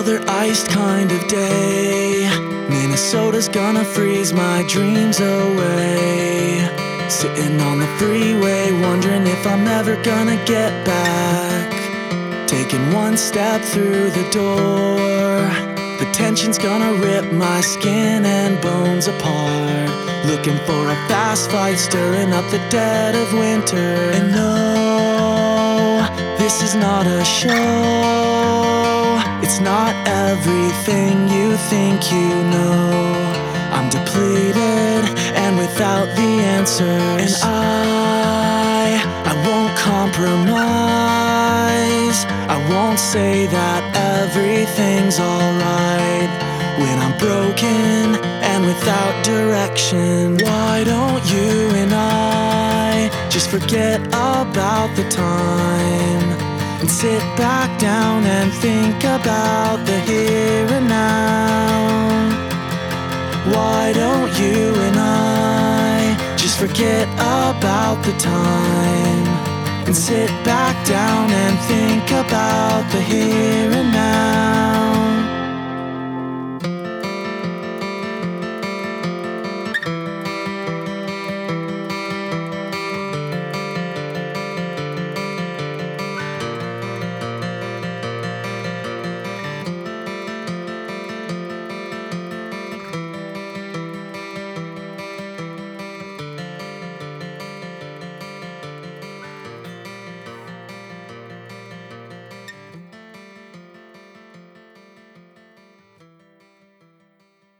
another iced kind of day. Minnesota's gonna freeze my dreams away. Sitting on the freeway, wondering if I'm ever gonna get back. Taking one step through the door, the tension's gonna rip my skin and bones apart. Looking for a fast fight, stirring up the dead of winter. And no, this is not a show. It's not everything you think you know. I'm depleted and without the answers. And I won't compromise. I won't say that everything's alright when I'm broken and without direction. Why don't you and I just forget about the time and sit back down and think about the here and now? Why don't you and I just forget about the time and sit back down and think about the here and now?